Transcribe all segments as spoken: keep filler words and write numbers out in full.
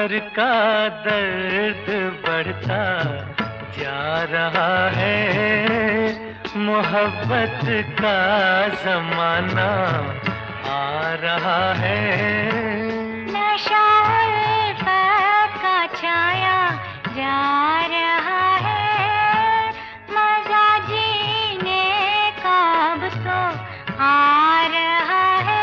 जिगर का दर्द बढ़ता जा रहा है, मोहब्बत का जमाना आ रहा है। नशा उल्फत का छाया जा रहा है, मजा जीने का अब तो आ रहा है।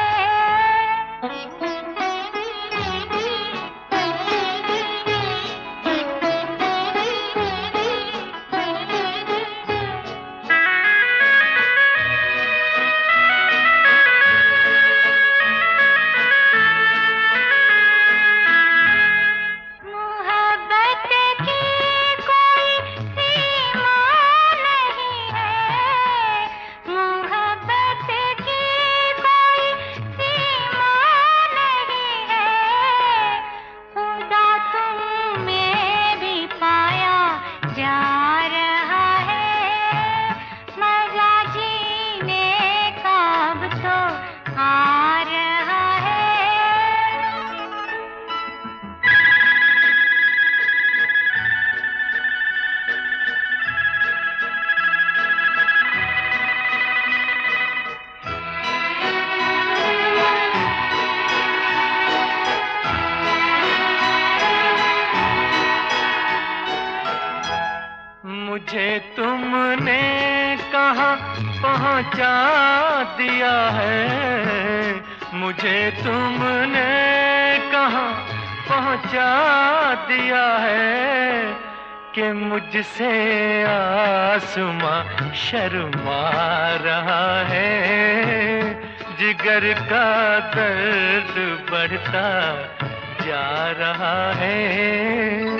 मुझे तुमने कहाँ पहुँचा दिया है, मुझे तुमने कहाँ पहुँचा दिया है, कि मुझसे आसमां शर्मा रहा है। जिगर का दर्द बढ़ता जा रहा है।